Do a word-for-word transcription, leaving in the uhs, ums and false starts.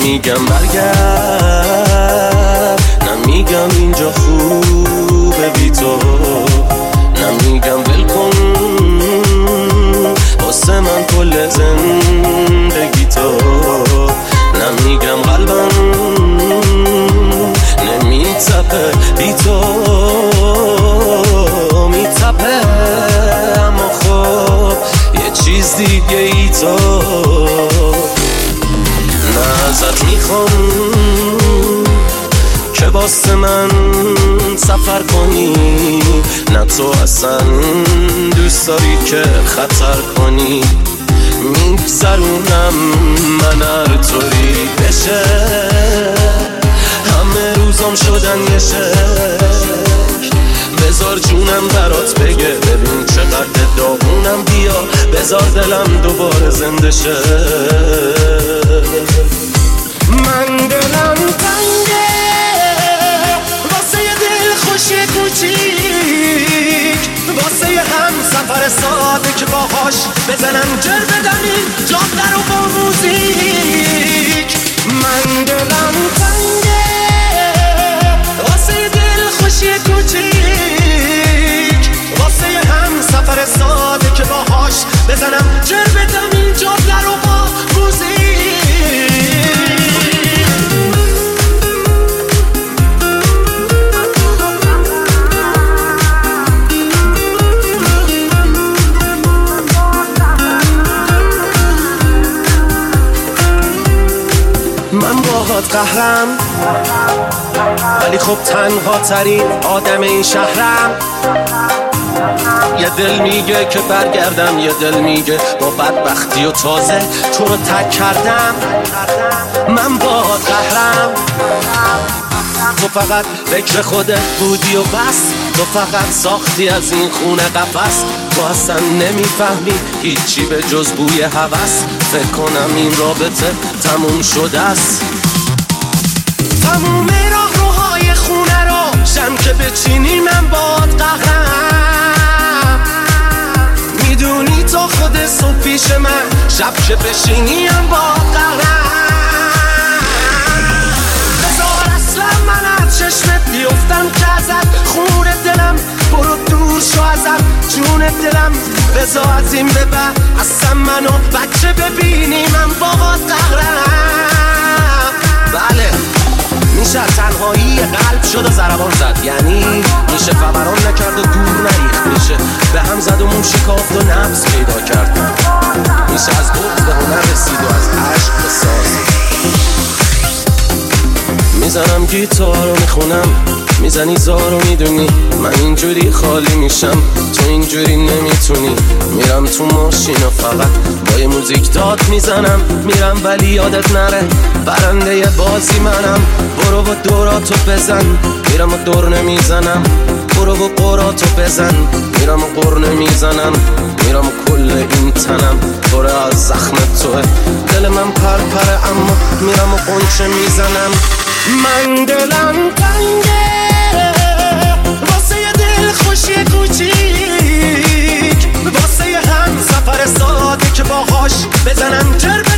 نمیگم برگرد، نمیگم اینجا خوبه بی تو، نمیگم ول کن واسه من کل زندگی تو، نمیگم قلبم نمیتپه بی تو، میتپه اما خب یه چیز دیگه ای تو. نه ازت میخوام که واسه من سفر کنی، نه تو اصلا دوست داری که خطر کنی، میگذرونم من هر طوری بشه، همه روزام شدن یه شکل، بذار جونم برات بگه ببین چقدر داغونم، بیا بذار دلم دوباره زنده شه. من دلم تنگه واسه یه دل خوشی کوچیک، واسه یه هم سفر ساده که باهاش بزنم جر بدم این جاده رو با موزیک. من دلم تنگه واسه یه دل خوشی کوچیک، واسه یه هم سفر ساده که باهاش بزنم جر بدم این جاده رو با موزیک. من باهات قهرم ولی خب تنها ترین آدم این شهرم، یه دل میگه که برگردم، یه دل میگه با بدبختی و تازه تو رو تک کردم. من باهات قهرم، تو فقط فکر خودت بودی و بس، تو فقط ساختی از این خونه قفس، تو اصلا نمیفهمی هیچی به جز بوی هوس، فکر کنم این رابطه تموم شده است. تموم راه روهای خونه رو شم که بچینی من باهات قهرم، میدونی تا خود صبح پیش من، شب که بشینی هم باهات قهرم، بذار اصلا من از چشمت بیفتم که ازت خون دلم، برو دور شو ازم جون دلم، بذار از این به بعد اصلا منو بچه ببینی من باهات قهرم. بله میشه تنهایی قلب شد و ضربان زد، یعنی میشه فوران نکرد و دور نریخت، میشه به هم زد و مون شکافت و نفس پیدا کرد، میشه از بغض به هنر رسید و از عشق به ساز. میزنم گیتار رو میخونم، میزنی زار رو میدونی من اینجوری خالی میشم، تو اینجوری نمیتونی. میرم تو ماشین و فقط با یه موزیک داد میزنم، میرم ولی یادت نره برنده ی بازی منم، برو و دوراتو بزن، میرم و دور نمیزنم، برو و قراتو بزن، میرم و قر نمیزنم، میرم و کل این تنم پر از زخم توه، دل من پر پره اما میرم و قنچه میزنم. من دلم تنگه واسه یه دل خوشی کوچیک، واسه یه هم سفر ساده که باهاش بزنم جر